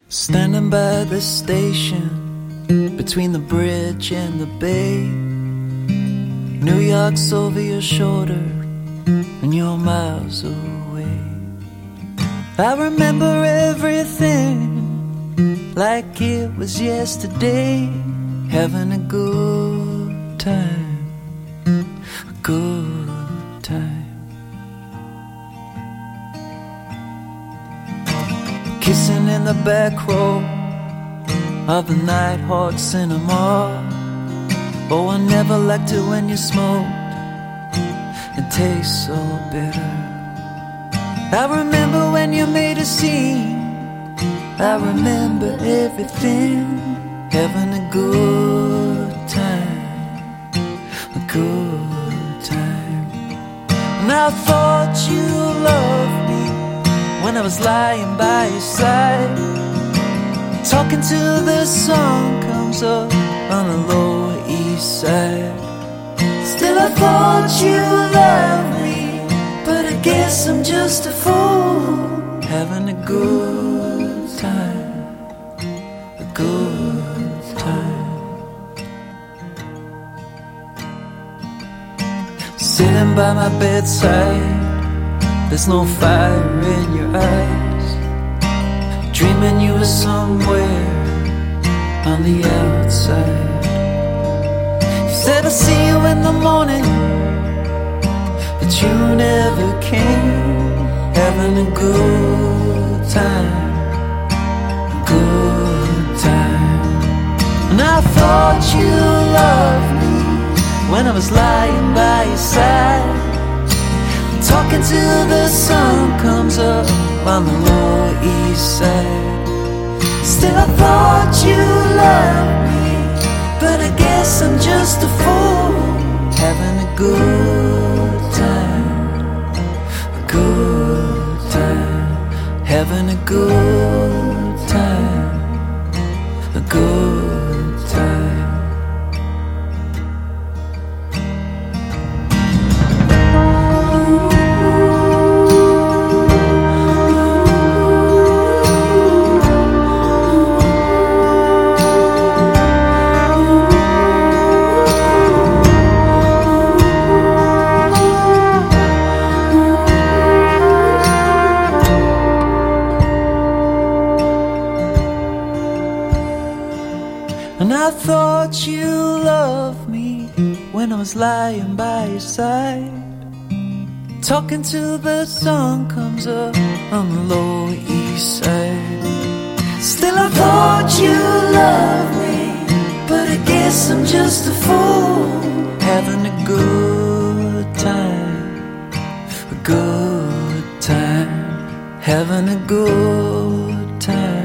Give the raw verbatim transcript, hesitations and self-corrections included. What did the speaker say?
Standing by the station, between the bridge and the bay, New York's over your shoulder and you're miles away. I remember everything like it was yesterday, having a good time, a good time. Kissing in the back row of the Nighthawk Cinema. Oh, I never liked it when you smoked, it tastes so bitter. I remember when you made a scene, I remember everything, having a good time, a good time. And I thought you loved me when I was lying by your side, talking till the sun comes up on the Lower East Side. Still I thought you loved me, but I guess I'm just a fool, having a good time, a good time. Sitting by my bedside, there's no fire in your eyes, dreaming you were somewhere on the outside. You said I'll see you in the morning, but you never came, having a good time, a good time. And I thought you loved me when I was lying by your side, talking till the sun comes up on the Lower East Side. Still I thought you loved me, but I guess I'm just a fool, having a good time, a good time, having a good time, a good time. And I thought you loved me when I was lying by your side, talking till the sun comes up on the Lower East Side. Still I thought you loved me, but I guess I'm just a fool, having a good time, a good time, having a good time.